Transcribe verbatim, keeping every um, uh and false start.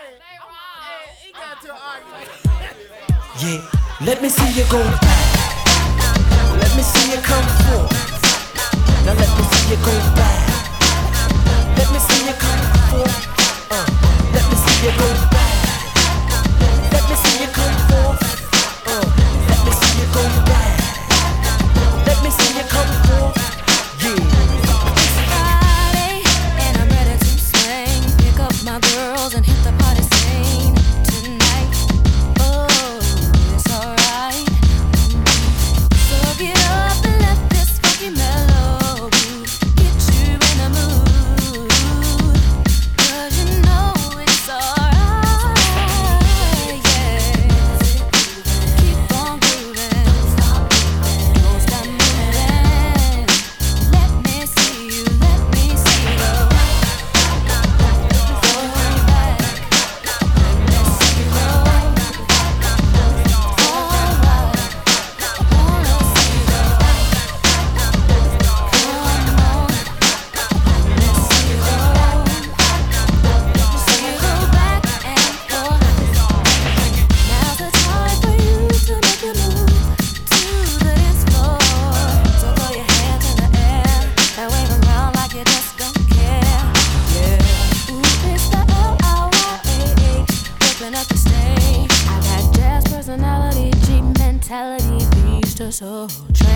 He got to an argument. Yeah, let me see you go back. Let me see you come forth. Now let me see you go back. Let me see you come forth. Uh, let me see you go back. Let me see you come forth. Uh, let me see you go back. Let me see you come forth. Yeah. It's Friday and I'm ready to swing. Pick up my girls and hit the party scene tonight. Oh, it's alright. So get up and let this funky melody get you in the mood. 'Cause you know it's alright, yeah. Keep on grooving, don't stop moving. Let me see you, let me see you go back. Let me see you go. Alright, I wanna see you go. Come on, let me see you go. See you go back and forth. Now's the time for you to make your move to the dance floor. So throw your hands in the air and wave around like you just don't care. Yeah. Ooh, it's the L I Y A H, whipping up the stage. I got jazz personality, G mentality, beast to soul.